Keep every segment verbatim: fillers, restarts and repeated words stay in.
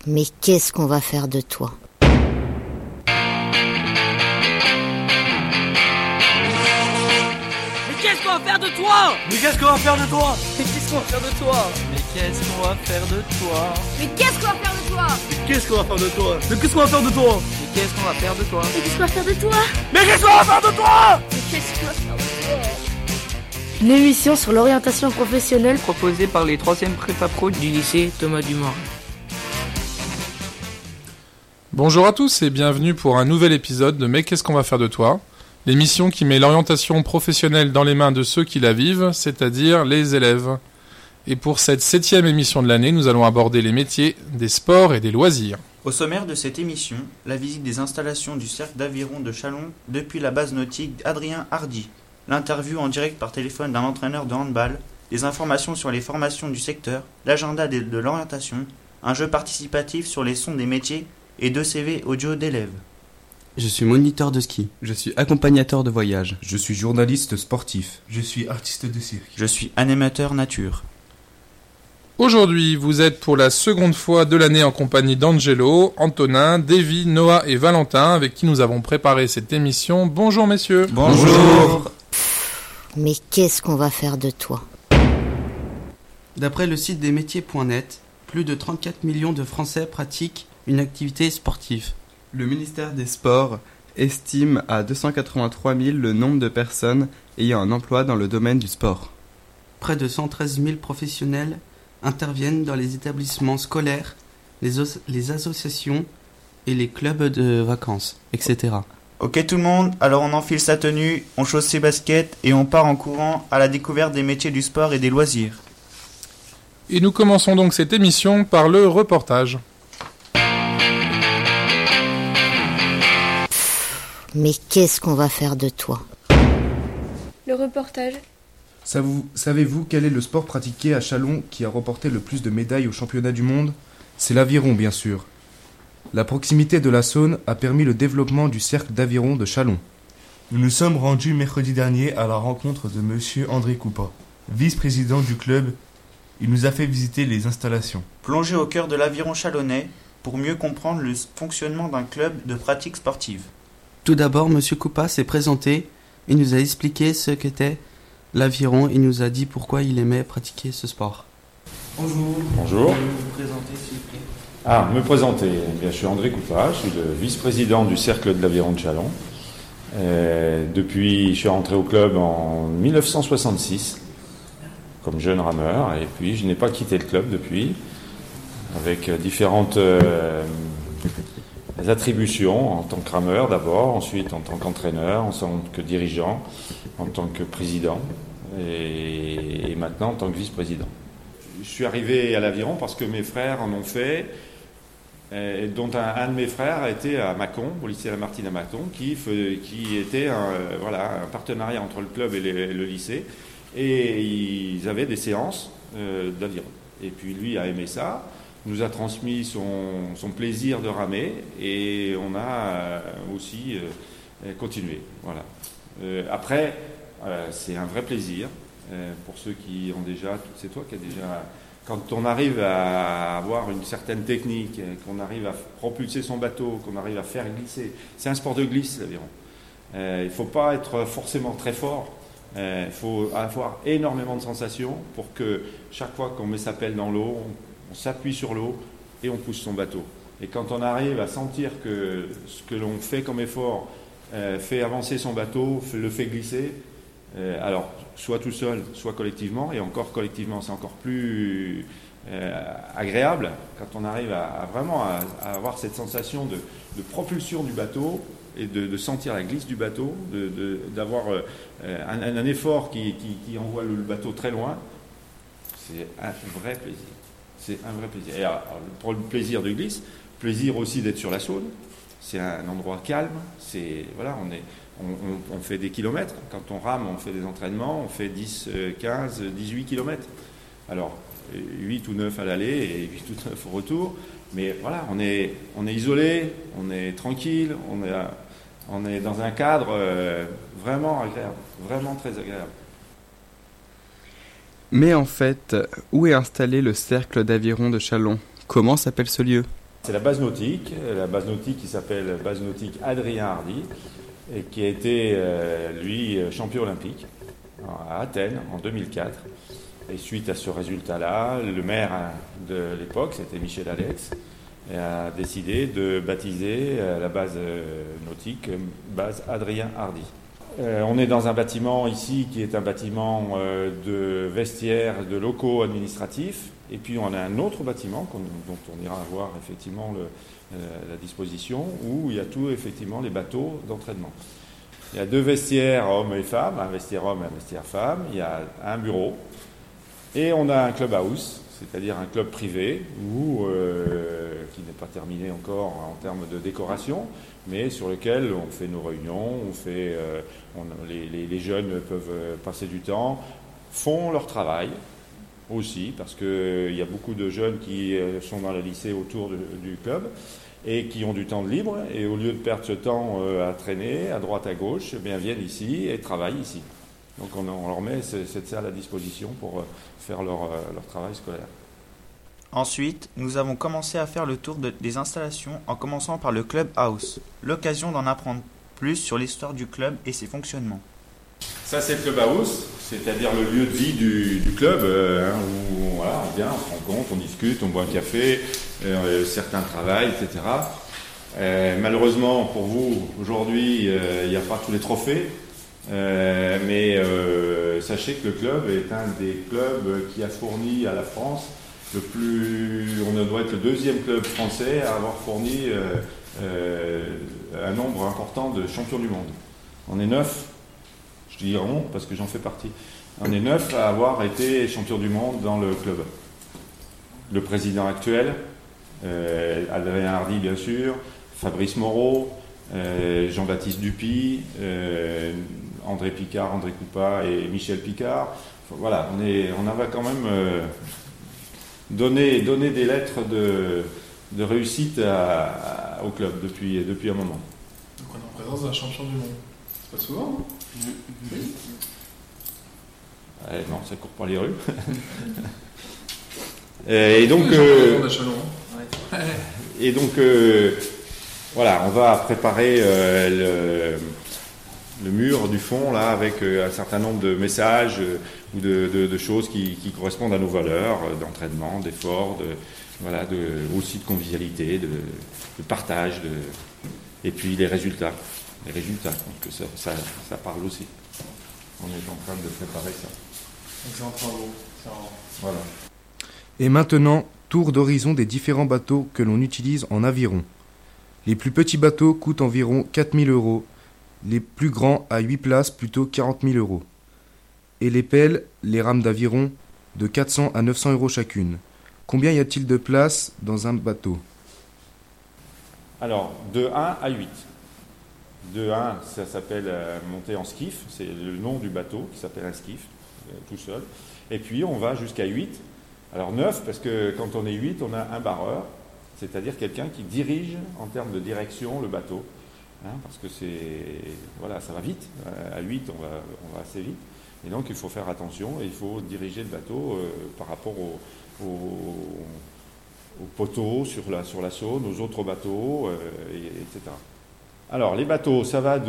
Mais qu'est-ce qu'on va faire de toi ? Qu'est-ce qu'on va faire de toi ? Mais qu'est-ce qu'on va faire de toi ? Mais qu'est-ce qu'on va faire de toi ? Mais qu'est-ce qu'on va faire de toi ? Mais qu'est-ce qu'on va faire de toi ? Mais qu'est-ce qu'on va faire de toi ? Mais qu'est-ce qu'on va faire de toi ? Mais qu'est-ce qu'on va faire de toi ? Mais qu'est-ce qu'on va faire de toi ? Mais qu'est-ce qu'on va faire de toi ? Mais qu'est-ce qu'on va faire de toi ? Une émission sur l'orientation professionnelle Proposée par les troisième prépa pro du lycée Thomas Dumorin. Bonjour à tous et bienvenue pour un nouvel épisode de Mais qu'est-ce qu'on va faire de toi ? L'émission qui met l'orientation professionnelle dans les mains de ceux qui la vivent, c'est-à-dire les élèves. Et pour cette septième émission de l'année, nous allons aborder les métiers des sports et des loisirs. Au sommaire de cette émission, la visite des installations du cercle d'aviron de Châlons depuis la base nautique Adrien Hardy, l'interview en direct par téléphone d'un entraîneur de handball, des informations sur les formations du secteur, l'agenda de, de l'orientation, un jeu participatif sur les sons des métiers et deux C V audio d'élèves. Je suis moniteur de ski. Je suis accompagnateur de voyage. Je suis journaliste sportif. Je suis artiste de cirque. Je suis animateur nature. Aujourd'hui, vous êtes pour la seconde fois de l'année en compagnie d'Angelo, Antonin, Davy, Noah et Valentin, avec qui nous avons préparé cette émission. Bonjour messieurs. Bonjour. Mais qu'est-ce qu'on va faire de toi ? D'après le site des métiers point net, plus de trente-quatre millions de Français pratiquent une activité sportive. Le ministère des Sports estime à deux cent quatre-vingt-trois mille le nombre de personnes ayant un emploi dans le domaine du sport. Près de cent treize mille professionnels interviennent dans les établissements scolaires, les, os- les associations et les clubs de vacances, et cetera. Ok tout le monde, alors on enfile sa tenue, on chausse ses baskets et on part en courant à la découverte des métiers du sport et des loisirs. Et nous commençons donc cette émission par le reportage. Mais qu'est-ce qu'on va faire de toi ? Le reportage. Savez-vous quel est le sport pratiqué à Châlons qui a remporté le plus de médailles au championnat du monde ? C'est l'aviron, bien sûr. La proximité de la Saône a permis le développement du cercle d'aviron de Châlons. Nous nous sommes rendus mercredi dernier à la rencontre de monsieur André Coupa, vice-président du club. Il nous a fait visiter les installations. Plongez au cœur de l'aviron chalonnais pour mieux comprendre le fonctionnement d'un club de pratique sportive. Tout d'abord, M. Coupa s'est présenté, il nous a expliqué ce qu'était l'aviron, il nous a dit pourquoi il aimait pratiquer ce sport. Bonjour. Vous Bonjour. pouvez vous présenter s'il vous plaît. Ah, me présenter. Eh bien, je suis André Coupa, je suis le vice-président du cercle de l'aviron de Châlons. Euh, depuis, je suis rentré au club en dix-neuf cent soixante-six comme jeune rameur, et puis je n'ai pas quitté le club depuis, avec différentes euh, attributions en tant que rameur d'abord, ensuite en tant qu'entraîneur, en tant que dirigeant, en tant que président, et, et maintenant en tant que vice-président. Je suis arrivé à l'aviron parce que mes frères en ont fait, et dont un, un de mes frères a été à Mâcon, au lycée Lamartine à Mâcon, qui, fait, qui était un, voilà, un partenariat entre le club et le, le lycée, et ils avaient des séances euh, d'aviron. Et puis lui a aimé ça, nous a transmis son, son plaisir de ramer, et on a euh, aussi euh, continué. Voilà. Euh, après, euh, c'est un vrai plaisir euh, pour ceux qui ont déjà, c'est toi qui as déjà... Quand on arrive à avoir une certaine technique, qu'on arrive à propulser son bateau, qu'on arrive à faire glisser, c'est un sport de glisse l'aviron. Euh, il ne faut pas être forcément très fort, euh, il faut avoir énormément de sensations pour que chaque fois qu'on met sa pelle dans l'eau, on, on s'appuie sur l'eau et on pousse son bateau. Et quand on arrive à sentir que ce que l'on fait comme effort euh, fait avancer son bateau, le fait glisser, euh, alors soit tout seul, soit collectivement, et encore collectivement, c'est encore plus euh, agréable quand on arrive à, à vraiment à, à avoir cette sensation de, de propulsion du bateau et de, de sentir la glisse du bateau, de, de, d'avoir euh, un, un effort qui, qui, qui envoie le, le bateau très loin. C'est un vrai plaisir. C'est un vrai plaisir. Et alors, pour le plaisir de glisse, plaisir aussi d'être sur la Saône. C'est un endroit calme. C'est voilà, on est On, on, on fait des kilomètres. Quand on rame, on fait des entraînements, on fait dix, quinze, dix-huit kilomètres. Alors, huit ou neuf à l'aller et huit ou neuf au retour. Mais voilà, on est, on est isolé, on est tranquille, on est, on est dans un cadre euh, vraiment agréable, vraiment très agréable. Mais en fait, où est installé le cercle d'aviron de Châlons ? Comment s'appelle ce lieu ? C'est la base nautique, la base nautique qui s'appelle base nautique Adrien Hardy, et qui a été, euh, lui, champion olympique à Athènes en deux mille quatre. Et suite à ce résultat-là, le maire de l'époque, c'était Michel Alex, a décidé de baptiser la base nautique base Adrien Hardy. Euh, on est dans un bâtiment ici qui est un bâtiment euh, de vestiaires, de locaux administratifs, et puis on a un autre bâtiment qu'on, dont on ira voir effectivement le, euh, la disposition, où il y a tout effectivement les bateaux d'entraînement. Il y a deux vestiaires hommes et femmes, un vestiaire homme et un vestiaire femme, il y a un bureau, et on a un clubhouse, c'est-à-dire un club privé, où, euh, qui n'est pas terminé encore en termes de décoration, mais sur lequel on fait nos réunions, on fait, euh, on, les, les, les jeunes peuvent passer du temps, font leur travail aussi, parce qu'il euh, y a beaucoup de jeunes qui euh, sont dans le lycée autour de, du club, et qui ont du temps de libre, et au lieu de perdre ce temps euh, à traîner à droite à gauche, eh bien, viennent ici et travaillent ici. Donc on, on leur met cette salle à disposition pour euh, faire leur, euh, leur travail scolaire. Ensuite, nous avons commencé à faire le tour de, des installations en commençant par le Club House, l'occasion d'en apprendre plus sur l'histoire du club et ses fonctionnements. Ça, c'est le Club House, c'est-à-dire le lieu de vie du, du club, euh, hein, où voilà, on vient, on se rencontre, on discute, on boit un café, euh, certains travaillent, et cetera. Euh, malheureusement pour vous, aujourd'hui, euh, il n'y a pas tous les trophées, euh, mais euh, sachez que le club est un des clubs qui a fourni à la France le plus, on doit être le deuxième club français à avoir fourni euh, euh, un nombre important de champions du monde. On est neuf, je dis rond parce que j'en fais partie. On est neuf à avoir été champion du monde dans le club. Le président actuel, euh, Adrien Hardy bien sûr, Fabrice Moreau, euh, Jean-Baptiste Dupuy, euh, André Picard, André Coupa et Michel Picard. Voilà, on, est, on avait quand même euh, donné, donné des lettres de, de réussite à, à, au club depuis, depuis un moment. Donc on est en présence d'un champion du monde. C'est pas souvent, hein? Oui. Ouais, non, ça court pas les rues. et donc, euh, et donc euh, voilà, on va préparer euh, le, le mur du fond là avec euh, un certain nombre de messages euh, ou de, de, de choses qui, qui correspondent à nos valeurs euh, d'entraînement, d'effort, de, voilà, de, aussi de convivialité, de, de partage, de, et puis les résultats. Les résultats, donc ça, ça, ça parle aussi. On est en train de préparer ça. Donc c'est en travaux. C'est en... Voilà. Et maintenant, tour d'horizon des différents bateaux que l'on utilise en aviron. Les plus petits bateaux coûtent environ quatre mille euros, les plus grands à huit places plutôt quarante mille euros. Et les pelles, les rames d'aviron, de quatre cents à neuf cents euros chacune. Combien y a-t-il de places dans un bateau? Alors, de un à huit. De un, ça s'appelle euh, monter en skiff, c'est le nom du bateau qui s'appelle un skiff, euh, tout seul. Et puis on va jusqu'à huit. Alors neuf, parce que quand on est huit, on a un barreur, c'est-à-dire quelqu'un qui dirige en termes de direction le bateau. Hein, parce que c'est. Voilà, ça va vite. À huit, on va, on va assez vite. Et donc il faut faire attention et il faut diriger le bateau euh, par rapport au, au, au poteau sur la, sur la Saône, aux autres bateaux, euh, et, etc. Alors, les bateaux, ça va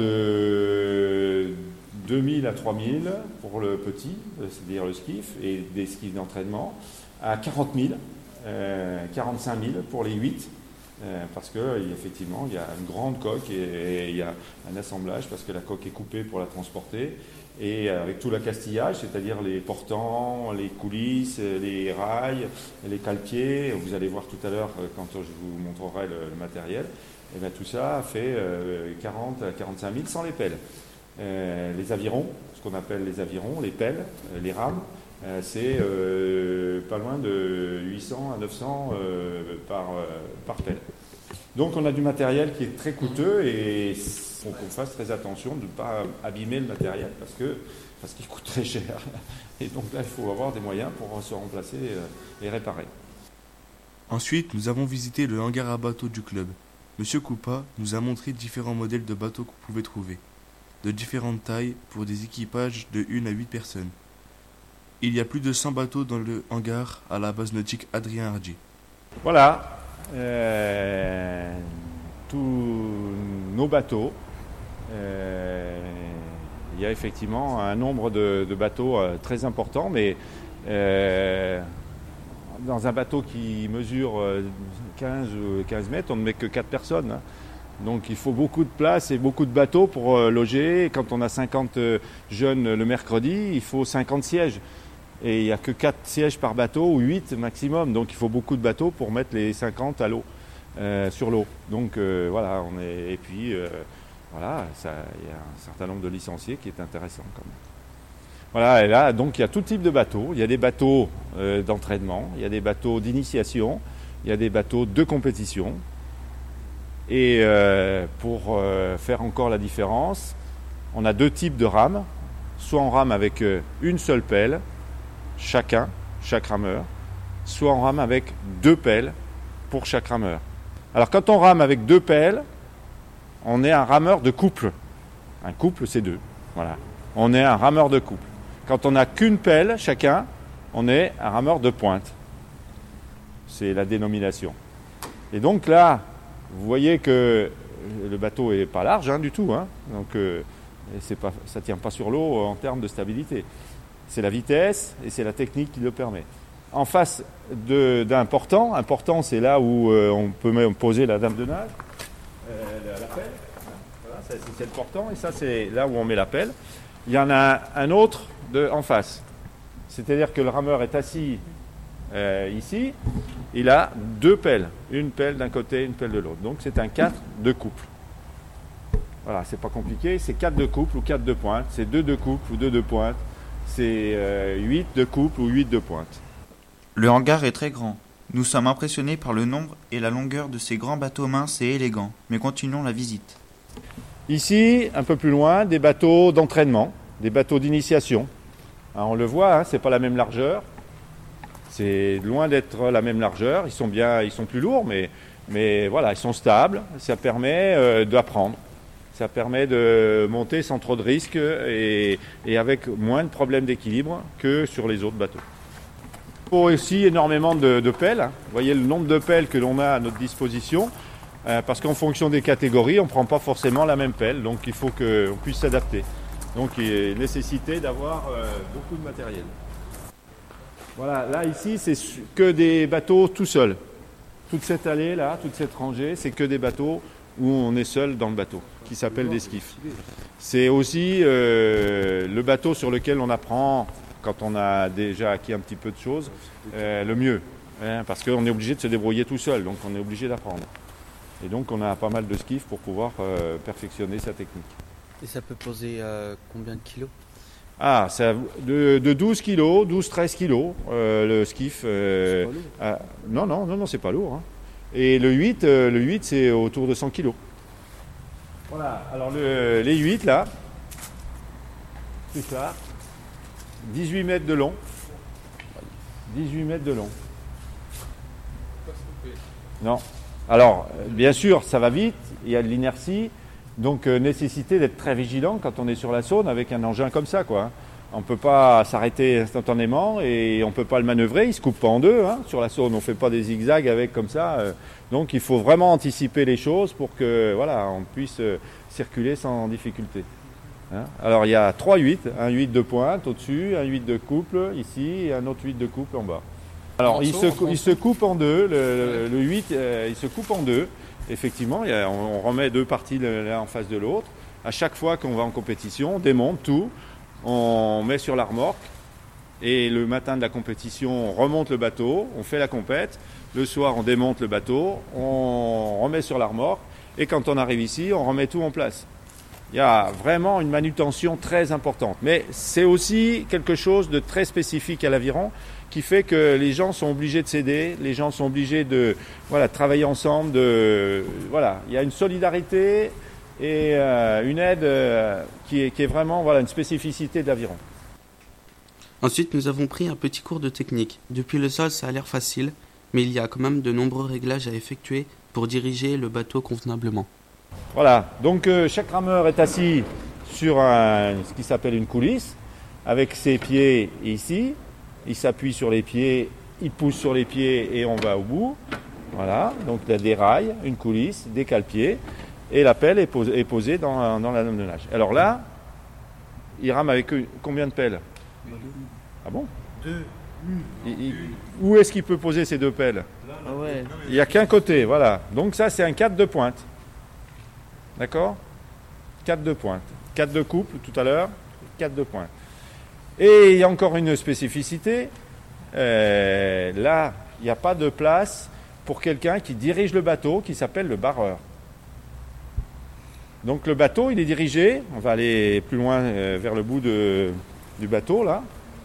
de deux mille à trois mille pour le petit, c'est-à-dire le skiff, et des skis d'entraînement, à quarante mille, euh, quarante-cinq mille pour les huit, euh, parce qu'effectivement, il y a une grande coque et il y a un assemblage, parce que la coque est coupée pour la transporter, et avec tout l'accastillage, c'est-à-dire les portants, les coulisses, les rails, les cale-pieds, vous allez voir tout à l'heure quand je vous montrerai le, le matériel. Et bien tout ça fait euh, quarante à quarante-cinq mille sans les pelles. Euh, les avirons, ce qu'on appelle les avirons, les pelles, euh, les rames, euh, c'est euh, pas loin de huit cents à neuf cents euh, par, euh, par pelle. Donc on a du matériel qui est très coûteux et il faut qu'on fasse très attention de ne pas abîmer le matériel parce que parce qu'il coûte très cher. Et donc là, il faut avoir des moyens pour se remplacer euh, et réparer. Ensuite, nous avons visité le hangar à bateaux du club. Monsieur Coupa nous a montré différents modèles de bateaux qu'on pouvait trouver, de différentes tailles pour des équipages de une à huit personnes. Il y a plus de cent bateaux dans le hangar à la base nautique Adrien Hardy. Voilà, euh, tous nos bateaux. Euh, il y a effectivement un nombre de, de bateaux euh, très important, mais euh, dans un bateau qui mesure quinze, quinze mètres, on ne met que quatre personnes. Hein. Donc il faut beaucoup de place et beaucoup de bateaux pour euh, loger. Quand on a cinquante euh, jeunes le mercredi, il faut cinquante sièges. Et il n'y a que quatre sièges par bateau ou huit maximum. Donc il faut beaucoup de bateaux pour mettre les cinquante à l'eau, euh, sur l'eau. Donc euh, voilà, on est. Et puis euh, voilà, ça, il y a un certain nombre de licenciés qui est intéressant quand même. Voilà, et là, donc il y a tout type de bateaux. Il y a des bateaux euh, d'entraînement, il y a des bateaux d'initiation, il y a des bateaux de compétition. Et euh, pour euh, faire encore la différence, on a deux types de rames. Soit on rame avec euh, une seule pelle, chacun, chaque rameur, soit on rame avec deux pelles pour chaque rameur. Alors quand on rame avec deux pelles, on est un rameur de couple. Un couple, c'est deux. Voilà. On est un rameur de couple. Quand on n'a qu'une pelle chacun, on est un rameur de pointe. C'est la dénomination. Et donc là, vous voyez que le bateau n'est pas large hein, du tout, hein. Donc euh, c'est pas, ça ne tient pas sur l'eau en termes de stabilité. C'est la vitesse et c'est la technique qui le permet. En face de, d'un portant, un portant c'est là où euh, on peut même poser la dame de nage, euh, la, la pelle. Voilà, ça, c'est, c'est le portant et ça c'est là où on met la pelle. Il y en a un autre de, en face. C'est-à-dire que le rameur est assis euh, ici. Il a deux pelles, une pelle d'un côté, une pelle de l'autre. Donc c'est un quatre de couple. Voilà, c'est pas compliqué, c'est quatre de couple ou quatre de pointe, c'est deux de couple ou deux de pointe, c'est euh, huit de couple ou huit de pointe. Le hangar est très grand. Nous sommes impressionnés par le nombre et la longueur de ces grands bateaux minces et élégants, mais continuons la visite. Ici, un peu plus loin, des bateaux d'entraînement, des bateaux d'initiation. Hein, on le voit, hein, c'est pas la même largeur. C'est loin d'être la même largeur, ils sont bien, ils sont plus lourds, mais, mais voilà, ils sont stables, ça permet euh, d'apprendre, ça permet de monter sans trop de risques et, et avec moins de problèmes d'équilibre que sur les autres bateaux. Il faut aussi énormément de, de pelles, hein. Vous voyez le nombre de pelles que l'on a à notre disposition, euh, parce qu'en fonction des catégories, on ne prend pas forcément la même pelle, donc il faut qu'on puisse s'adapter. Donc il y a nécessité d'avoir euh, beaucoup de matériel. Voilà, là ici c'est que des bateaux tout seuls. Toute cette allée là, toute cette rangée, c'est que des bateaux où on est seul dans le bateau, qui s'appellent des skiffs. C'est aussi euh, le bateau sur lequel on apprend, quand on a déjà acquis un petit peu de choses, euh, le mieux. Hein, parce qu'on est obligé de se débrouiller tout seul, donc on est obligé d'apprendre. Et donc on a pas mal de skiffs pour pouvoir euh, perfectionner sa technique. Et ça peut poser euh, combien de kilos ? Ah, ça, de, de douze kilos, douze treize kilos, euh, le skiff. Euh, c'est pas lourd. Ah, non, non, non, non, c'est pas lourd. Hein. Et le huit, euh, le huit, c'est autour de cent kilos. Voilà, alors le, les huit, là, c'est ça, dix-huit mètres de long. dix-huit mètres de long. Non. Alors, bien sûr, ça va vite, il y a de l'inertie. Donc euh, nécessité d'être très vigilant quand on est sur la Saône avec un engin comme ça, quoi. On ne peut pas s'arrêter instantanément et on ne peut pas le manœuvrer, il ne se coupe pas en deux. Hein. Sur la Saône, on ne fait pas des zigzags avec comme ça. Euh, donc il faut vraiment anticiper les choses pour que voilà, on puisse euh, circuler sans difficulté. Hein. Alors il y a trois huit, un huit de pointe au-dessus, un huit de couple ici et un autre huit de couple en bas. Alors il se, il se coupe en deux, le, le huit euh, il se coupe en deux. Effectivement, il y a, on remet deux parties l'un en face de l'autre. À chaque fois qu'on va en compétition, on démonte tout, on met sur la remorque et le matin de la compétition, on remonte le bateau, on fait la compète. Le soir, on démonte le bateau, on remet sur la remorque et quand on arrive ici, on remet tout en place. Il y a vraiment une manutention très importante. Mais c'est aussi quelque chose de très spécifique à l'aviron qui fait que les gens sont obligés de s'aider, les gens sont obligés de voilà, travailler ensemble. De, voilà. Il y a une solidarité et euh, une aide euh, qui, est, qui est vraiment voilà, une spécificité de l'aviron. Ensuite, nous avons pris un petit cours de technique. Depuis le sol, ça a l'air facile, mais il y a quand même de nombreux réglages à effectuer pour diriger le bateau convenablement. Voilà, donc euh, chaque rameur est assis sur un, ce qui s'appelle une coulisse, avec ses pieds ici. Il s'appuie sur les pieds, il pousse sur les pieds et on va au bout. Voilà, donc il y a des rails, une coulisse, des cale-pieds, et la pelle est posée, est posée dans, dans la lame de nage. Alors là, il rame avec combien de pelles? Ah bon? Deux. Il, il, où est-ce qu'il peut poser ces deux pelles? Ah ouais. Il n'y a qu'un côté, voilà. Donc ça, c'est un quatre de pointe. D'accord? quatre de pointe. quatre de couple tout à l'heure, quatre de pointe. Et il y a encore une spécificité. Euh, là, il n'y a pas de place pour quelqu'un qui dirige le bateau, qui s'appelle le barreur. Donc le bateau, il est dirigé. On va aller plus loin euh, vers le bout de, du bateau, là.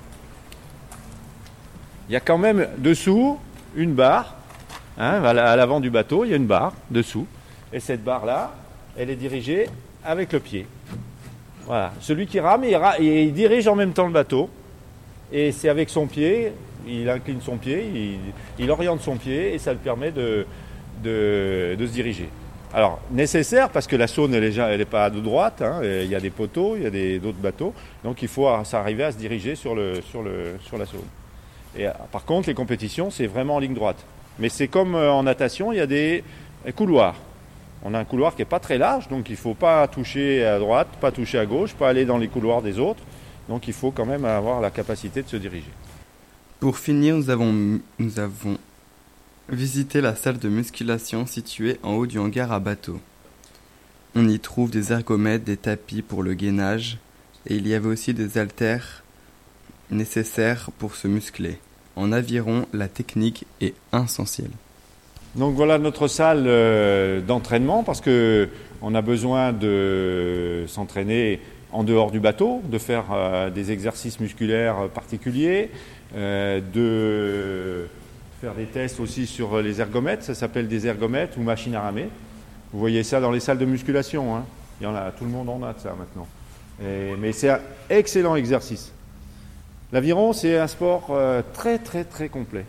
Il y a quand même dessous une barre. Hein, à l'avant du bateau, il y a une barre dessous. Et cette barre-là, elle est dirigée avec le pied. Voilà. Celui qui rame, il, ra- il dirige en même temps le bateau. Et c'est avec son pied, il incline son pied, il, il oriente son pied et ça lui permet de, de, de se diriger. Alors, nécessaire parce que la Saône, elle n'est pas de droite. Hein, il y a des poteaux, il y a des, d'autres bateaux. Donc, il faut arriver à se diriger sur, le, sur, le, sur la Saône. Et, par contre, les compétitions, c'est vraiment en ligne droite. Mais c'est comme en natation, il y a des couloirs. On a un couloir qui n'est pas très large, donc il ne faut pas toucher à droite, pas toucher à gauche, pas aller dans les couloirs des autres. Donc il faut quand même avoir la capacité de se diriger. Pour finir, nous avons, nous avons visité la salle de musculation située en haut du hangar à bateau. On y trouve des ergomètres, des tapis pour le gainage, et il y avait aussi des haltères nécessaires pour se muscler. En aviron, la technique est essentielle. Donc voilà notre salle euh, d'entraînement parce que on a besoin de s'entraîner en dehors du bateau, de faire euh, des exercices musculaires particuliers, euh, de faire des tests aussi sur les ergomètres, ça s'appelle des ergomètres ou machines à ramer. Vous voyez ça dans les salles de musculation, hein. Il y en a, tout le monde en a de ça maintenant. Et, mais c'est un excellent exercice. L'aviron, c'est un sport euh, très très très complet.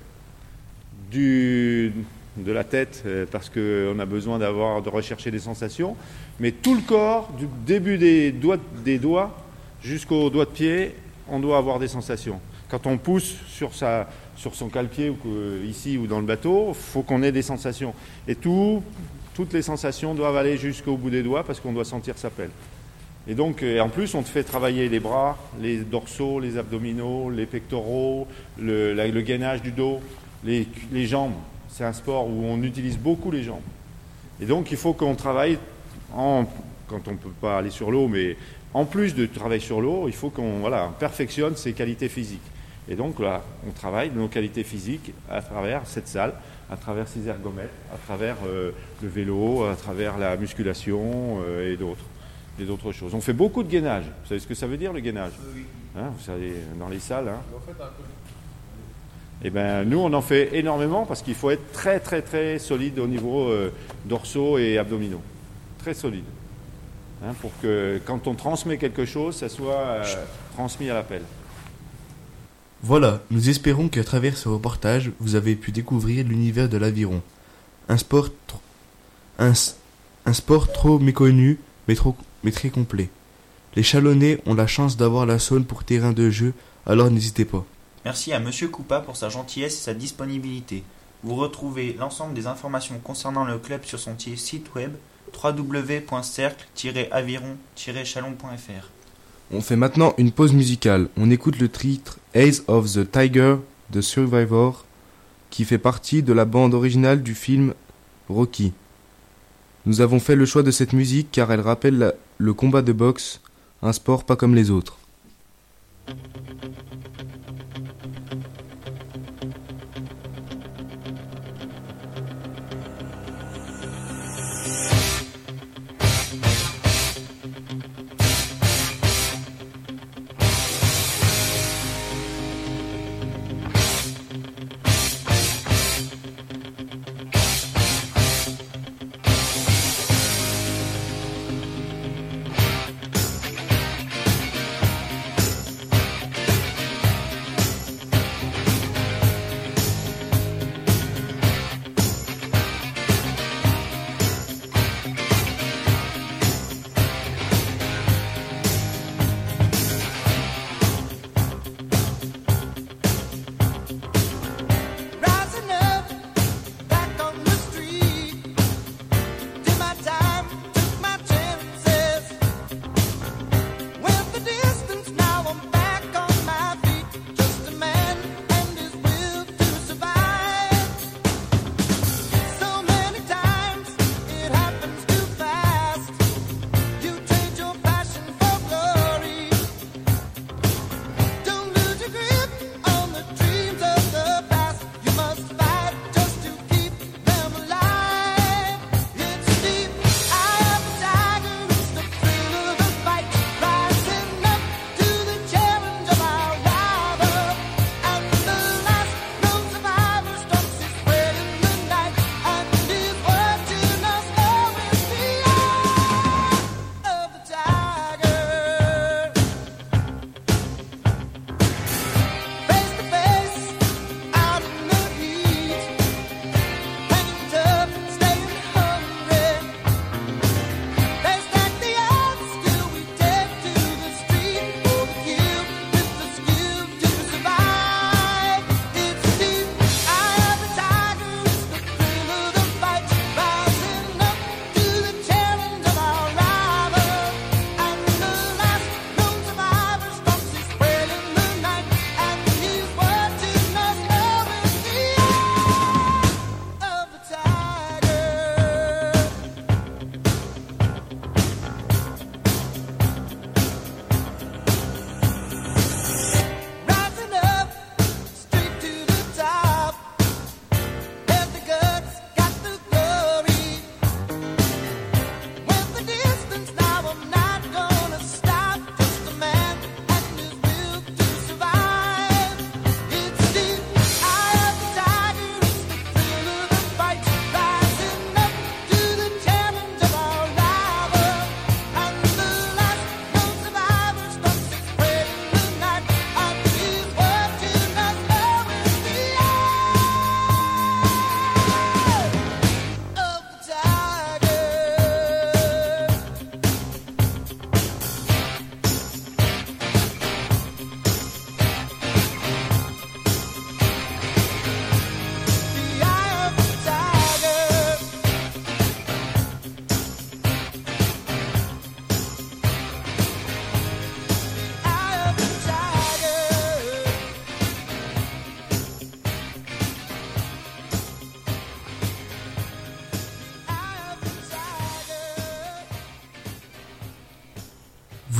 Du, de la tête, euh, parce qu'on a besoin d'avoir, de rechercher des sensations, mais tout le corps, du début des doigts, des doigts jusqu'aux doigts de pied, on doit avoir des sensations. Quand on pousse sur, sa, sur son cale-pied, ou que, ici ou dans le bateau, il faut qu'on ait des sensations. Et tout, toutes les sensations doivent aller jusqu'au bout des doigts parce qu'on doit sentir sa pelle. Et donc, et en plus, on te fait travailler les bras, les dorsaux, les abdominaux, les pectoraux, le, la, le gainage du dos, les, les jambes. C'est un sport où on utilise beaucoup les jambes. Et donc, il faut qu'on travaille, en, quand on ne peut pas aller sur l'eau, mais en plus de travailler sur l'eau, il faut qu'on voilà, perfectionne ses qualités physiques. Et donc, là, on travaille nos qualités physiques à travers cette salle, à travers ces ergomètres, à travers euh, le vélo, à travers la musculation euh, et d'autres. Et d'autres choses. On fait beaucoup de gainage. Vous savez ce que ça veut dire, le gainage? Oui. Hein, vous savez, dans les salles. Hein. Vous en faites un peu. Eh bien, nous, on en fait énormément parce qu'il faut être très, très, très solide au niveau euh, dorsaux et abdominaux. Très solide. Hein, pour que, quand on transmet quelque chose, ça soit euh, transmis à la pelle. Voilà, nous espérons qu'à travers ce reportage, vous avez pu découvrir l'univers de l'aviron. Un sport, tr- un, un sport trop méconnu, mais trop mais très complet. Les Chalonnais ont la chance d'avoir la Saône pour terrain de jeu, alors n'hésitez pas. Merci à Monsieur Coupa pour sa gentillesse et sa disponibilité. Vous retrouvez l'ensemble des informations concernant le club sur son site web w w w point cercle tiret aviron tiret chalon point f r. On fait maintenant une pause musicale. On écoute le titre Eyes of the Tiger de Survivor, qui fait partie de la bande originale du film Rocky. Nous avons fait le choix de cette musique car elle rappelle la, le combat de boxe, un sport pas comme les autres.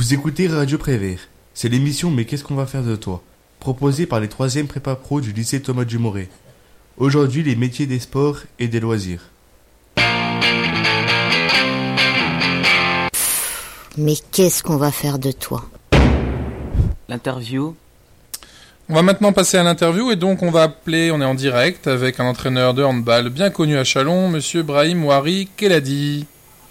Vous écoutez Radio Prévert. C'est l'émission Mais qu'est-ce qu'on va faire de toi, proposée par les troisième prépa pro du lycée Thomas Dumoré. Aujourd'hui, les métiers des sports et des loisirs. Mais qu'est-ce qu'on va faire de toi? L'interview. On va maintenant passer à l'interview et donc on va appeler, on est en direct avec un entraîneur de handball bien connu à Châlons, monsieur Brahim Ouari Keladi.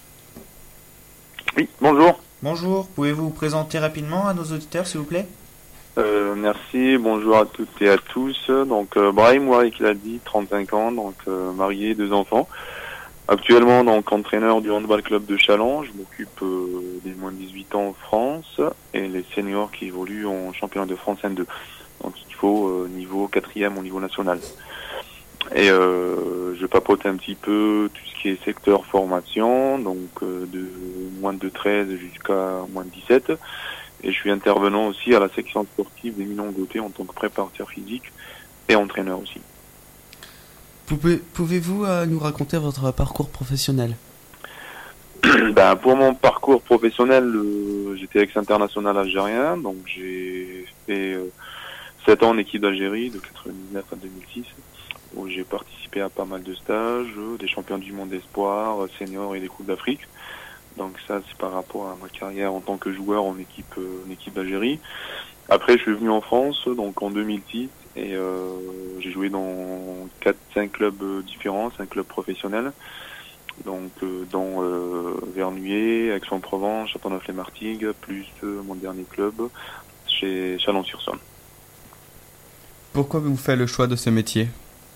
Oui, bonjour. Bonjour, pouvez-vous vous présenter rapidement à nos auditeurs s'il vous plaît? Euh, merci, bonjour à toutes et à tous. Donc euh, Brahim Ouari Keladi, trente-cinq ans, donc euh, marié, deux enfants. Actuellement donc entraîneur du handball club de Châlons, je m'occupe euh, des moins de dix-huit ans en France et les seniors qui évoluent en championnat de France N deux. Donc il faut euh, niveau quatrième au niveau national. Et euh, je papote un petit peu tout ce qui est secteur formation, donc euh, de moins de treize jusqu'à moins de dix-sept. Et je suis intervenant aussi à la section sportive d'Émilien Gauthier en tant que préparateur physique et entraîneur aussi. Pouvez, pouvez-vous euh, nous raconter votre parcours professionnel? Ben, pour mon parcours professionnel, euh, j'étais ex-international algérien, donc j'ai fait euh, sept ans en équipe d'Algérie, de quatre-vingt-dix-neuf à deux mille six, où j'ai participé à pas mal de stages, euh, des champions du monde espoir, seniors et des coupes d'Afrique. Donc ça, c'est par rapport à ma carrière en tant que joueur en équipe, euh, en équipe d'Algérie. Après, je suis venu en France, donc en deux mille six, et euh, j'ai joué dans quatre cinq clubs différents, cinq clubs professionnels. Donc euh, dans euh, Vernouillet, Aix-en-Provence, Châteauneuf-les-Martigues, plus euh, mon dernier club chez Chalon-sur-Saône. Pourquoi vous faites le choix de ce métier?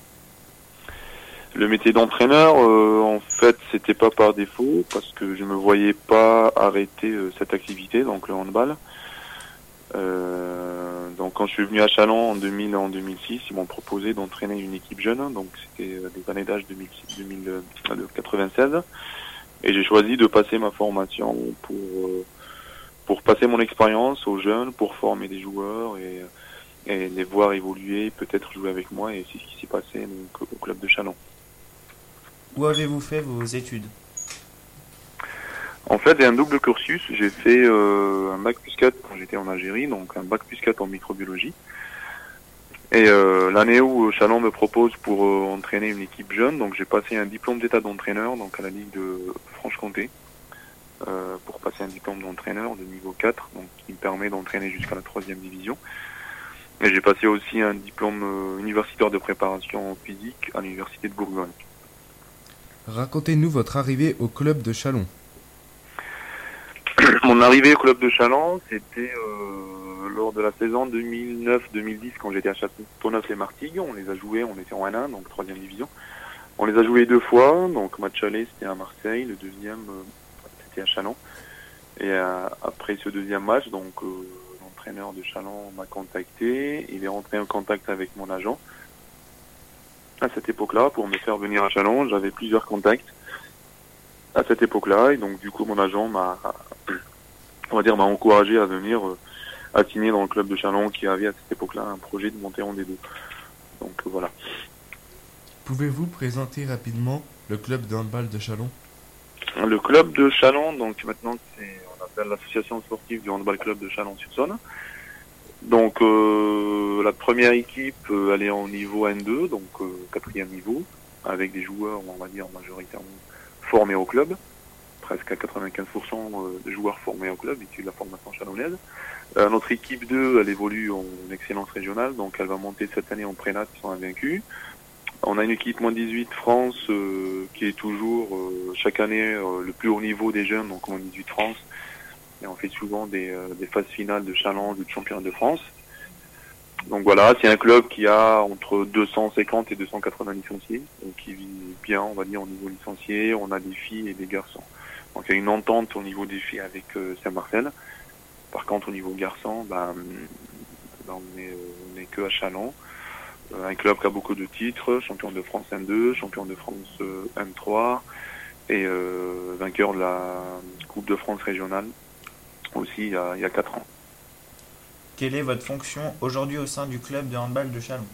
Le métier d'entraîneur, euh, en fait, c'était pas par défaut, parce que je me voyais pas arrêter euh, cette activité, donc le handball. Euh, donc quand je suis venu à Châlons en deux mille, en deux mille six, ils m'ont proposé d'entraîner une équipe jeune, donc c'était euh, des années d'âge deux mille six, deux mille quatre-vingt-seize, et j'ai choisi de passer ma formation pour euh, pour passer mon expérience aux jeunes, pour former des joueurs et et les voir évoluer, peut-être jouer avec moi, et c'est ce qui s'est passé donc au club de Châlons. Où avez-vous fait vos études? En fait, il y a un double cursus. J'ai fait euh, un bac plus quatre quand j'étais en Algérie, donc un bac plus quatre en microbiologie. Et euh, l'année où Châlons me propose pour euh, entraîner une équipe jeune, donc j'ai passé un diplôme d'état d'entraîneur donc à la Ligue de Franche-Comté, euh, pour passer un diplôme d'entraîneur de niveau quatre, donc qui me permet d'entraîner jusqu'à la troisième division. Et j'ai passé aussi un diplôme euh, universitaire de préparation physique à l'université de Bourgogne. Racontez-nous votre arrivée au club de Châlons. Mon arrivée au club de Châlons, c'était euh, lors de la saison deux mille neuf deux mille dix, quand j'étais à Châteauneuf-les-Martigues. On les a joués, on était en N un, donc troisième division. On les a joués deux fois, donc match aller c'était à Marseille, le deuxième euh, c'était à Châlons. Et euh, après ce deuxième match, donc euh, l'entraîneur de Châlons m'a contacté, il est rentré en contact avec mon agent. À cette époque-là, pour me faire venir à Châlons, j'avais plusieurs contacts à cette époque-là, et donc du coup mon agent m'a, on va dire, m'a encouragé à venir euh, à signer dans le club de Châlons qui avait à cette époque-là un projet de monter en D deux. Donc euh, voilà. Pouvez-vous présenter rapidement le club de handball de Châlons? Le club de Châlons, donc maintenant c'est, on appelle l'association sportive du handball club de Châlons-sur-Saône. Donc euh, la première équipe, euh, elle est en niveau N deux, donc euh, quatrième niveau, avec des joueurs, on va dire, majoritairement formés au club, presque à quatre-vingt-quinze pour cent de joueurs formés au club, issus de la formation chalonnaise. Euh, notre équipe deux, elle évolue en excellence régionale, donc elle va monter cette année en prénat, ils sont invaincus. On a une équipe moins dix-huit France euh, qui est toujours euh, chaque année euh, le plus haut niveau des jeunes, donc moins dix-huit France. Et on fait souvent des, euh, des phases finales de challenge ou de championnat de France. Donc voilà, c'est un club qui a entre deux cent cinquante et deux cent quatre-vingts licenciés, donc qui vit bien, on va dire, au niveau licencié. On a des filles et des garçons. Donc il y a une entente au niveau des filles avec euh, Saint-Marcel. Par contre, au niveau garçon, bah, bah, on est, on est que à Châlons. Euh, un club qui a beaucoup de titres, champion de France N deux, champion de France euh, N trois et euh, vainqueur de la Coupe de France régionale aussi il y a, il y a quatre ans. Quelle est votre fonction aujourd'hui au sein du club de handball de Châlons?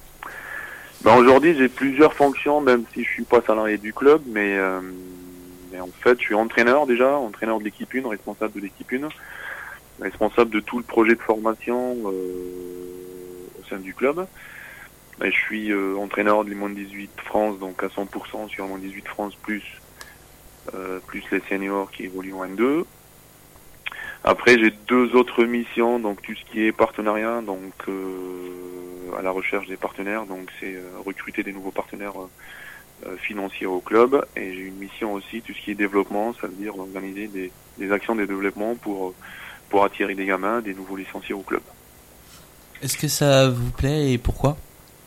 Ben aujourd'hui, j'ai plusieurs fonctions, même si je suis pas salarié du club, mais euh, Mais en fait, je suis entraîneur déjà, entraîneur de l'équipe un, responsable de l'équipe un, responsable de tout le projet de formation euh, au sein du club. Et je suis euh, entraîneur de les moins de dix-huit France, donc à cent pour cent sur les moins de dix-huit France, plus, euh, plus les seniors qui évoluent en N deux. Après, j'ai deux autres missions, donc tout ce qui est partenariat, donc euh, à la recherche des partenaires, donc c'est euh, recruter des nouveaux partenaires euh, financiers au club. Et j'ai une mission aussi, tout ce qui est développement, ça veut dire organiser des, des actions de développement pour, pour attirer des gamins, des nouveaux licenciés au club. Est-ce que ça vous plaît et pourquoi ?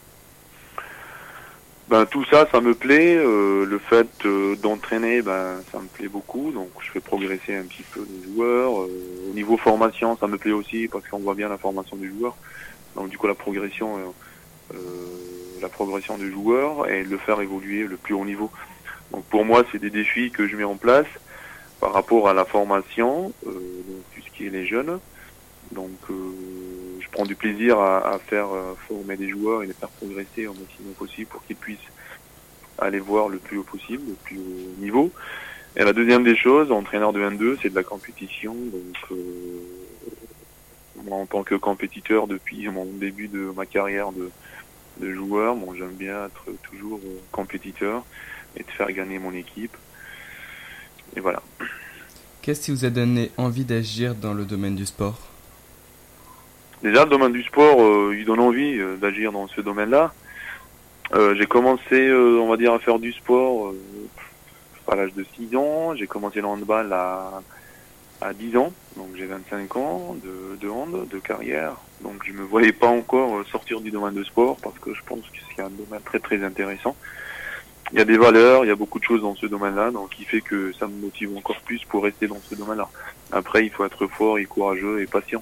Ben tout ça, ça me plaît. Euh, le fait euh, d'entraîner, ben ça me plaît beaucoup. Donc je fais progresser un petit peu les joueurs. Euh, au niveau formation, ça me plaît aussi parce qu'on voit bien la formation des joueurs. Donc du coup la progression, euh, euh, la progression des joueurs et le faire évoluer le plus haut niveau. Donc pour moi, c'est des défis que je mets en place par rapport à la formation, euh, donc tout ce qui est les jeunes. Donc euh, je prends du plaisir à, à faire euh, former des joueurs et les faire progresser au maximum possible pour qu'ils puissent aller voir le plus haut possible, le plus haut niveau. Et la deuxième des choses, entraîneur de N deux, c'est de la compétition. Donc euh, moi en tant que compétiteur depuis mon début de ma carrière de, de joueur, bon j'aime bien être toujours euh, compétiteur et de faire gagner mon équipe. Et voilà. Qu'est-ce qui vous a donné envie d'agir dans le domaine du sport ? Déjà, le domaine du sport, euh, il donne envie euh, d'agir dans ce domaine-là. Euh, j'ai commencé, euh, on va dire, à faire du sport euh, à l'âge de six ans. J'ai commencé le handball à, à dix ans, donc j'ai vingt-cinq ans de, de hand, de carrière. Donc je me voyais pas encore sortir du domaine de sport parce que je pense que c'est un domaine très très intéressant. Il y a des valeurs, il y a beaucoup de choses dans ce domaine-là, donc qui fait que ça me motive encore plus pour rester dans ce domaine-là. Après, il faut être fort et courageux et patient.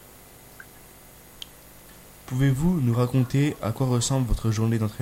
Pouvez-vous nous raconter à quoi ressemble votre journée d'entraîneur ?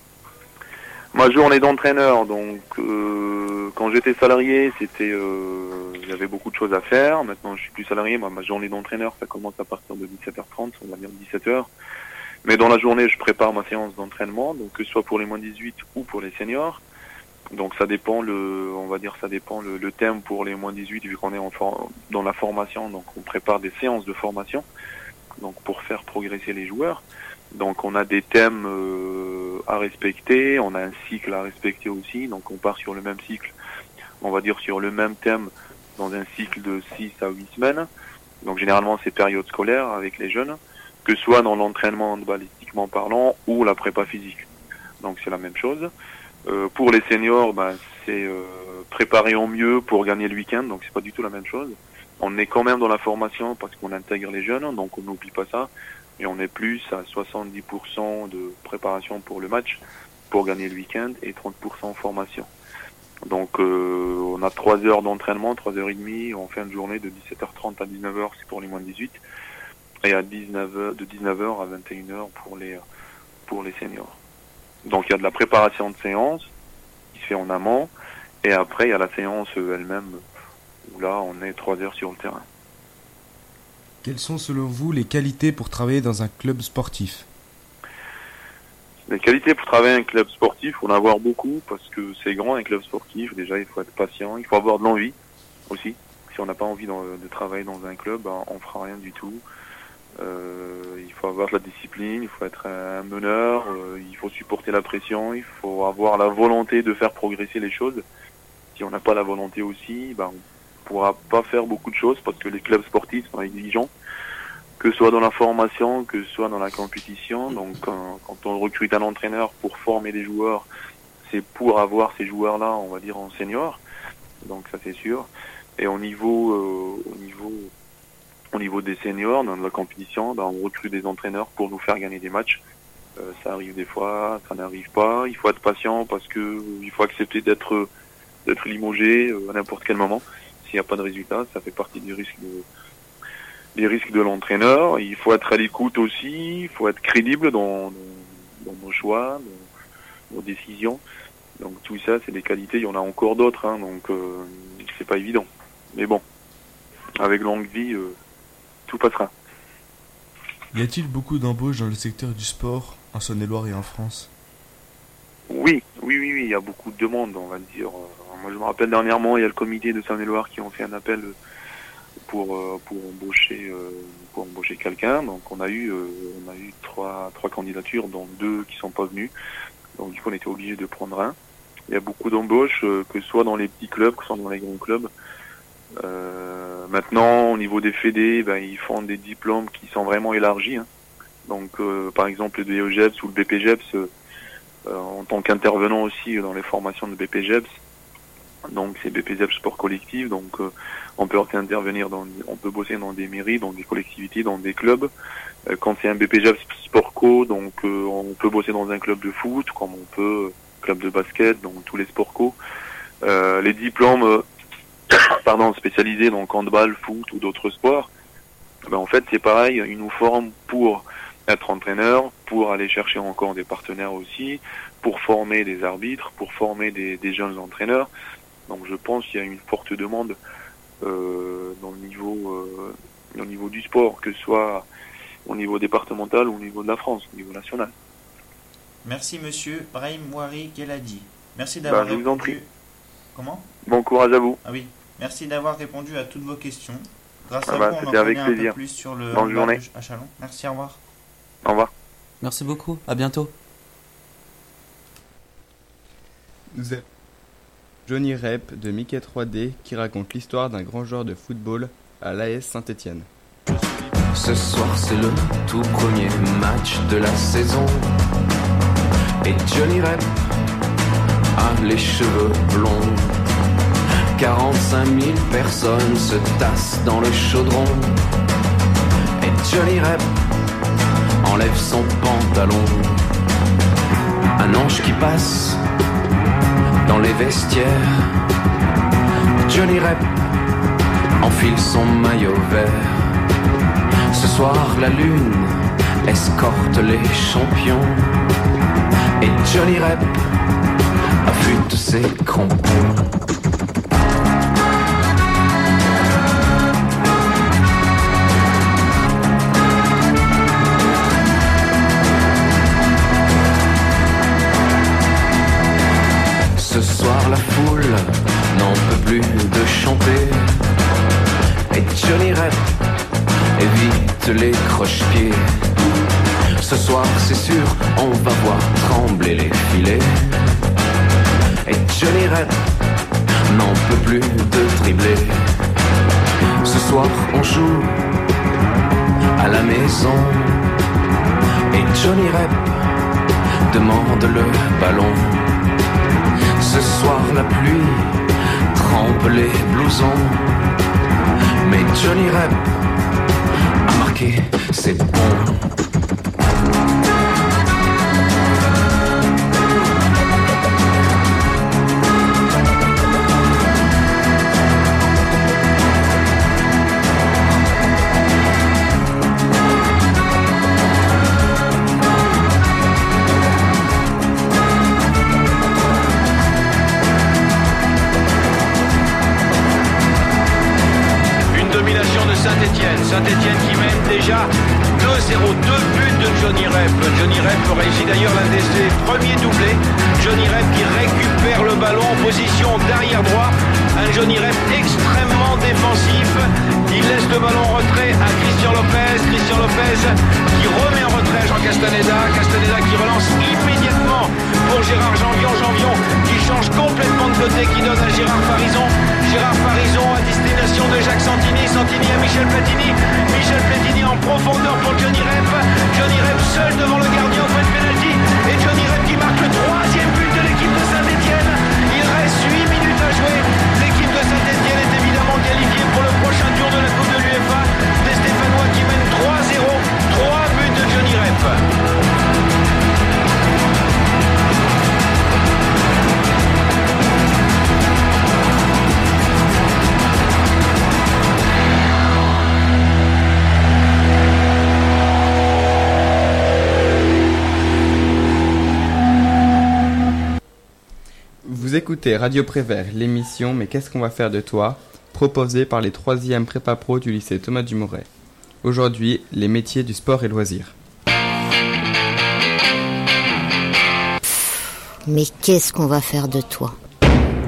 Ma journée d'entraîneur, donc euh, quand j'étais salarié, c'était, euh, j'avais beaucoup de choses à faire. Maintenant, je suis plus salarié. Moi, ma journée d'entraîneur, ça commence à partir de dix-sept heures trente, on va dire dix-sept heures. Mais dans la journée, je prépare ma séance d'entraînement, donc que ce soit pour les moins dix-huit ou pour les seniors. Donc ça dépend le, on va dire ça dépend le, le thème pour les moins dix-huit vu qu'on est en for- dans la formation, donc on prépare des séances de formation. Donc pour faire progresser les joueurs. Donc on a des thèmes euh, à respecter, on a un cycle à respecter aussi, donc on part sur le même cycle, on va dire sur le même thème dans un cycle de six à huit semaines. Donc généralement c'est période scolaire avec les jeunes, que ce soit dans l'entraînement handballistiquement parlant ou la prépa physique. Donc c'est la même chose. Euh, pour les seniors, ben, c'est euh, préparer au mieux pour gagner le week-end, donc c'est pas du tout la même chose. On est quand même dans la formation parce qu'on intègre les jeunes, donc on n'oublie pas ça. Et on est plus à soixante-dix pour cent de préparation pour le match, pour gagner le week-end, et trente pour cent formation. Donc euh, on a trois heures d'entraînement, trois heures trente en fin de journée, de dix-sept heures trente à dix-neuf heures, c'est pour les moins de dix-huit. Et à dix-neuf heures, de dix-neuf heures à vingt et une heures pour les, pour les seniors. Donc il y a de la préparation de séance qui se fait en amont, et après il y a la séance elle-même, où là on est trois heures sur le terrain. Quelles sont selon vous les qualités pour travailler dans un club sportif ? Les qualités pour travailler un club sportif, il faut en avoir beaucoup parce que c'est grand un club sportif. Déjà il faut être patient, il faut avoir de l'envie aussi. Si on n'a pas envie de, de travailler dans un club, ben, on fera rien du tout. Euh, il faut avoir de la discipline, il faut être un meneur, euh, il faut supporter la pression, il faut avoir la volonté de faire progresser les choses. Si on n'a pas la volonté aussi, ben, on pourra pas faire beaucoup de choses parce que les clubs sportifs sont exigeants, que ce soit dans la formation, que ce soit dans la compétition. Donc quand, quand on recrute un entraîneur pour former des joueurs, c'est pour avoir ces joueurs-là, on va dire en senior. Donc ça c'est sûr. Et au niveau, euh, au niveau, au niveau des seniors, dans la compétition, ben, on recrute des entraîneurs pour nous faire gagner des matchs. Euh, ça arrive des fois, ça n'arrive pas. Il faut être patient parce que euh, il faut accepter d'être d'être limogé euh, à n'importe quel moment. S'il n'y a pas de résultat, ça fait partie du risque de, des risques de l'entraîneur. Il faut être à l'écoute aussi, il faut être crédible dans, dans, dans nos choix, dans nos décisions. Donc tout ça, c'est des qualités. Il y en a encore d'autres, hein, donc euh, c'est pas évident. Mais bon, avec longue vie, euh, tout passera. Y a-t-il beaucoup d'embauches dans le secteur du sport en Saône-et-Loire et en France ? Oui, oui, oui, oui, il y a beaucoup de demandes, on va dire, en moi je me rappelle dernièrement, il y a le comité de Saône-et-Loire qui ont fait un appel pour euh, pour embaucher euh, pour embaucher quelqu'un. Donc on a eu euh, on a eu trois trois candidatures, dont deux qui sont pas venues. Donc du coup on était obligé de prendre un. Il y a beaucoup d'embauches, euh, que ce soit dans les petits clubs, que ce soit dans les grands clubs. Euh, maintenant, au niveau des fédés, ben, ils font des diplômes qui sont vraiment élargis. Hein. Donc, euh, par exemple, le D E G E P S ou le B P G E P S, euh, en tant qu'intervenant aussi dans les formations de B P G E P S. Donc, c'est B P G E P S Sport Collectif. Donc, euh, on peut intervenir dans, on peut bosser dans des mairies, dans des collectivités, dans des clubs. Euh, quand c'est un B P G E P S Sport Co, donc euh, on peut bosser dans un club de foot, comme on peut euh, club de basket, donc tous les sports co. Euh, les diplômes euh, pardon, spécialisés dans handball, foot ou d'autres sports, ben en fait c'est pareil, ils nous forment pour être entraîneur, pour aller chercher encore des partenaires aussi, pour former des arbitres, pour former des, des jeunes entraîneurs. Donc je pense qu'il y a une forte demande euh, dans le niveau euh, au niveau du sport, que ce soit au niveau départemental ou au niveau de la France, au niveau national. Merci monsieur Brahim Mouari Keladi. Merci d'avoir bah, je vous en prie. répondu. Comment ? Bon courage à vous. Ah oui. Merci d'avoir répondu à toutes vos questions. Grâce ah à bah, vous, on en connaît un peu plus sur le Bonne journée à Châlons. Merci, au revoir. Au revoir. Merci beaucoup, à bientôt. Nous avons Johnny Rep de Mickey trois D qui raconte l'histoire d'un grand joueur de football à l'A S Saint-Étienne. Ce soir c'est le tout premier match de la saison et Johnny Rep a les cheveux blonds. quarante-cinq mille personnes se tassent dans le chaudron et Johnny Rep enlève son pantalon. Un ange qui passe dans les vestiaires. Johnny Rep enfile son maillot vert. Ce soir la lune escorte les champions et Johnny Rep affûte ses crampons. Ce soir la foule n'en peut plus de chanter et Johnny Rep évite les croche-pieds. Ce soir c'est sûr on va voir trembler les filets et Johnny Rep n'en peut plus de dribbler. Ce soir on joue à la maison et Johnny Rep demande le ballon. Ce soir la pluie trempe les blousons mais Johnny Rep a marqué, c'est bon. Saint-Étienne qui mène déjà deux zéro, deux buts de Johnny Rep. Johnny Rep réussit d'ailleurs l'un de ses premiers doublés. Johnny Rep qui récupère le ballon en position d'arrière droit. Un Johnny Rep extrêmement défensif. Il laisse le ballon en retrait à Christian Lopez. Christian Lopez qui remet en retrait à Jean Castaneda. Castaneda qui relance immédiatement pour Gérard Janvion. Janvion qui change complètement de côté, qui donne à Gérard Farison. Gérard Farison à destination de Jacques Santini. Santini à Michel Platini. Michel Platini en profondeur pour Johnny Rep. Johnny Rep seul devant le gardien au point de pénalty. Et Johnny Rep qui marque le troisième but de l'équipe de Saint-Étienne. Il reste huit minutes à jouer. L'équipe de Saint-Étienne est évidemment qualifiée pour le prochain tour de la Coupe de l'UEFA. Des Stéphanois qui mènent trois zéro. trois buts de Johnny Rep. Vous écoutez Radio Prévert, l'émission Mais qu'est-ce qu'on va faire de toi, proposée par les troisièmes prépa pro du lycée Thomas Dumorez. Aujourd'hui, les métiers du sport et loisirs. Mais qu'est-ce qu'on va faire de toi ?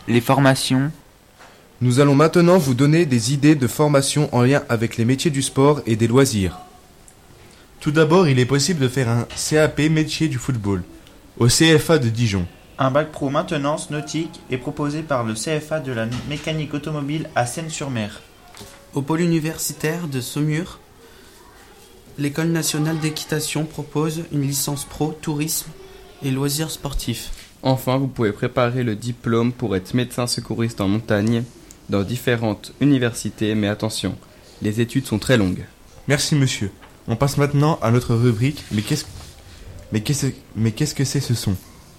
Les formations. Nous allons maintenant vous donner des idées de formation en lien avec les métiers du sport et des loisirs. Tout d'abord, il est possible de faire un C A P métier du football au C F A de Dijon. Un bac pro maintenance nautique est proposé par le C F A de la mécanique automobile à Seyne-sur-Mer. Au pôle universitaire de Saumur, l'École nationale d'équitation propose une licence pro tourisme et loisirs sportifs. Enfin, vous pouvez préparer le diplôme pour être médecin secouriste en montagne dans différentes universités, mais attention, les études sont très longues. Merci monsieur. On passe maintenant à notre rubrique, mais qu'est-ce, mais qu'est-ce, mais qu'est-ce que c'est ce son ?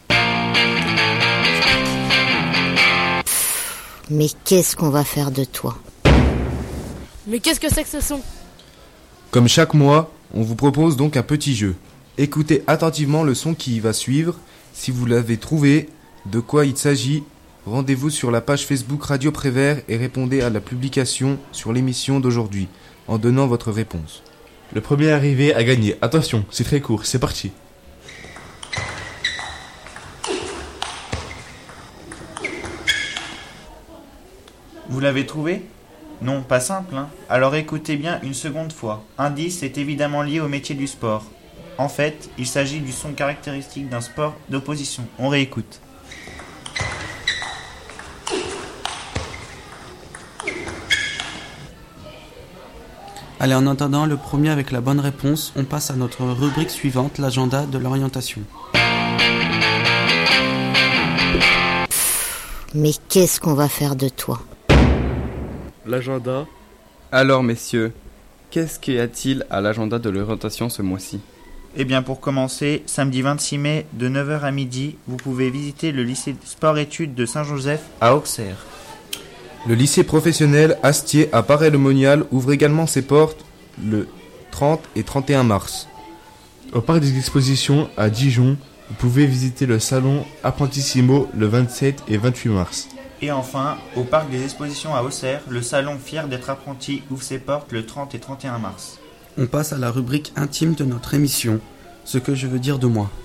Mais qu'est-ce qu'on va faire de toi ? Mais qu'est-ce que c'est que ce son ? Comme chaque mois, on vous propose donc un petit jeu. Écoutez attentivement le son qui va suivre. Si vous l'avez trouvé, de quoi il s'agit, rendez-vous sur la page Facebook Radio Prévert et répondez à la publication sur l'émission d'aujourd'hui en donnant votre réponse. Le premier arrivé a gagné. Attention, c'est très court, c'est parti. Vous l'avez trouvé ? Non, pas simple, hein. Alors écoutez bien une seconde fois. Indice est évidemment lié au métier du sport. En fait, il s'agit du son caractéristique d'un sport d'opposition. On réécoute. Allez, en attendant le premier avec la bonne réponse, on passe à notre rubrique suivante, l'agenda de l'orientation. Mais qu'est-ce qu'on va faire de toi ? L'agenda. Alors messieurs, qu'est-ce qu'y a-t-il à l'agenda de l'orientation ce mois-ci ? Eh bien pour commencer, samedi vingt-six mai de neuf heures à midi, vous pouvez visiter le lycée sport-études de Saint-Joseph à Auxerre. Le lycée professionnel Astier à Paray-le-Monial ouvre également ses portes le trente et trente et un mars. Au parc des expositions à Dijon, vous pouvez visiter le salon Apprentissimo le vingt-sept et vingt-huit mars. Et enfin, au parc des expositions à Auxerre, le salon Fier d'être apprenti ouvre ses portes le trente et trente et un mars. On passe à la rubrique intime de notre émission, ce que je veux dire de moi.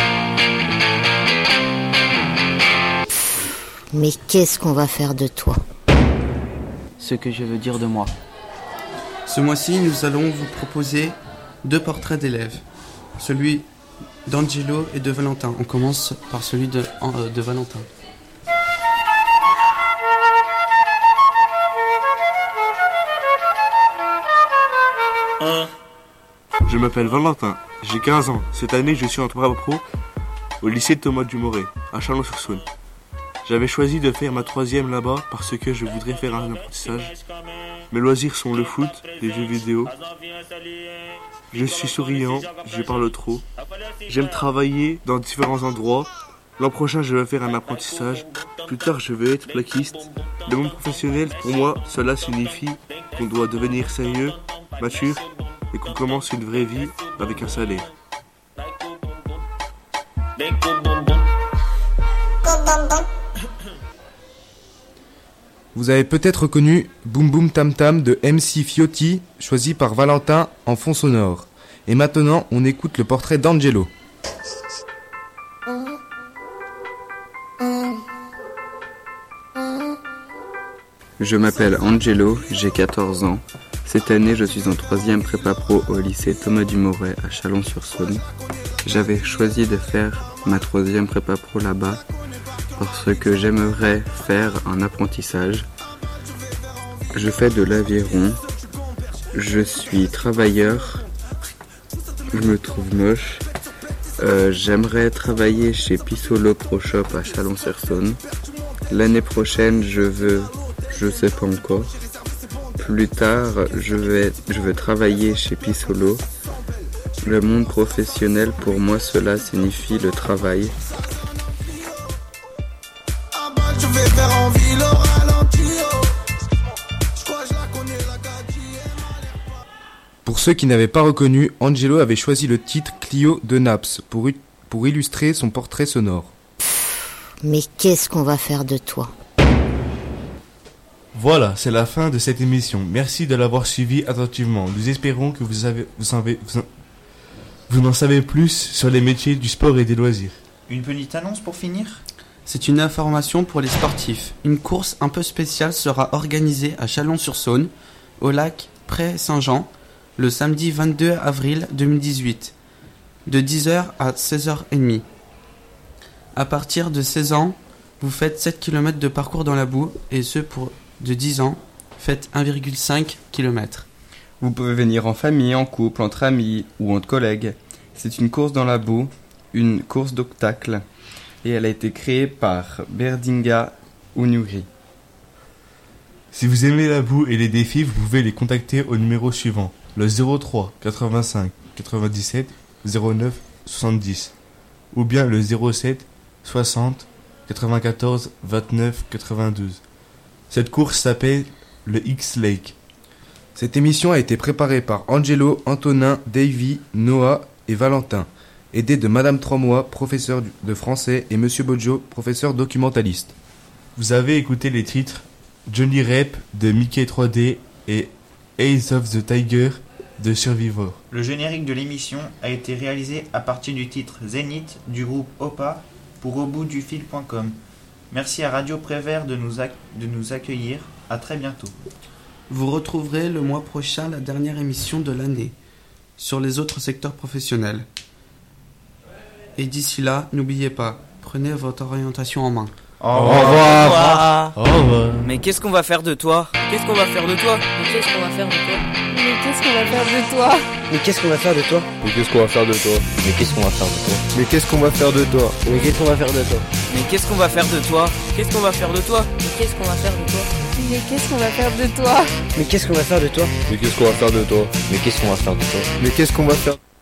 Mais qu'est-ce qu'on va faire de toi ? Ce que je veux dire de moi. Ce mois-ci, nous allons vous proposer deux portraits d'élèves. Celui d'Angelo et de Valentin. On commence par celui de, euh, de Valentin. Je m'appelle Valentin, j'ai quinze ans. Cette année, je suis en prépa pro au lycée Thomas Dumoret, à Chalon-sur-Saône. J'avais choisi de faire ma troisième là-bas parce que je voudrais faire un apprentissage. Mes loisirs sont le foot, les jeux vidéo. Je suis souriant, je parle trop. J'aime travailler dans différents endroits. L'an prochain, je vais faire un apprentissage. Plus tard, je vais être plaquiste. Le monde professionnel, pour moi, cela signifie qu'on doit devenir sérieux, mature et qu'on commence une vraie vie avec un salaire. Vous avez peut-être reconnu Boum Boum Tam Tam de M C Fiotti, choisi par Valentin en fond sonore. Et maintenant, on écoute le portrait d'Angelo. Je m'appelle Angelo, j'ai quatorze ans. Cette année, je suis en troisième prépa pro au lycée Thomas Dumoret à Chalon-sur-Saône. J'avais choisi de faire ma troisième prépa pro là-bas parce que j'aimerais faire un apprentissage. Je fais de l'aviron. Je suis travailleur. Je me trouve moche. Euh, j'aimerais travailler chez Pissolo Pro Shop à Chalon-sur-Saône. L'année prochaine, je veux, je sais pas encore. Plus tard, je vais, je veux travailler chez Pissolo. Le monde professionnel, pour moi, cela signifie le travail. Pour ceux qui n'avaient pas reconnu, Angelo avait choisi le titre Clio de Naps pour, pour illustrer son portrait sonore. Mais qu'est-ce qu'on va faire de toi ? Voilà, c'est la fin de cette émission. Merci de l'avoir suivi attentivement. Nous espérons que vous, avez, vous, savez, vous, en, vous en savez plus sur les métiers du sport et des loisirs. Une petite annonce pour finir ? C'est une information pour les sportifs. Une course un peu spéciale sera organisée à Chalon-sur-Saône, au lac Pré-Saint-Jean, le samedi vingt-deux avril deux mille dix-huit, de dix heures à seize heures trente. À partir de seize ans, vous faites sept kilomètres de parcours dans la boue, et ceux pour de dix ans, faites un virgule cinq kilomètres. Vous pouvez venir en famille, en couple, entre amis ou entre collègues. C'est une course dans la boue, une course d'obstacles, et elle a été créée par Berdinga Unuri. Si vous aimez la boue et les défis, vous pouvez les contacter au numéro suivant, le zéro trois quatre-vingt-cinq quatre-vingt-dix-sept zéro neuf soixante-dix, ou bien le zéro sept soixante quatre-vingt-quatorze vingt-neuf quatre-vingt-douze. Cette course s'appelle le X-Lake. Cette émission a été préparée par Angelo, Antonin, Davy, Noah et Valentin, aidé de Madame Tromois, professeur de français, et Monsieur Bojo, professeur documentaliste. Vous avez écouté les titres Johnny Rep de Mickey trois D et Ace of the Tiger de Survivor. Le générique de l'émission a été réalisé à partir du titre Zénith du groupe Opa pour au bout du fil point com. Merci à Radio Prévert de nous, ac- de nous accueillir. À très bientôt. Vous retrouverez le mois prochain la dernière émission de l'année sur les autres secteurs professionnels. Et d'ici là, n'oubliez pas, prenez votre orientation en main. Au revoir. Au revoir. Mais qu'est-ce qu'on va faire de toi? Qu'est-ce qu'on va faire de toi? Mais qu'est-ce qu'on va faire de toi? Mais qu'est-ce qu'on va faire de toi? Mais qu'est-ce qu'on va faire de toi? Mais qu'est-ce qu'on va faire de toi? Mais qu'est-ce qu'on va faire de toi? Mais qu'est-ce qu'on va faire de toi? Mais qu'est-ce qu'on va faire de toi? Mais qu'est-ce qu'on va faire de toi? Qu'est-ce qu'on va faire de toi? Mais qu'est-ce qu'on va faire de toi? Mais qu'est-ce qu'on va faire de toi? Mais qu'est-ce qu'on va faire de toi? Mais qu'est-ce qu'on va faire de toi? Mais qu'est-ce qu'on va faire de toi? Mais qu'est-ce qu'on va faire?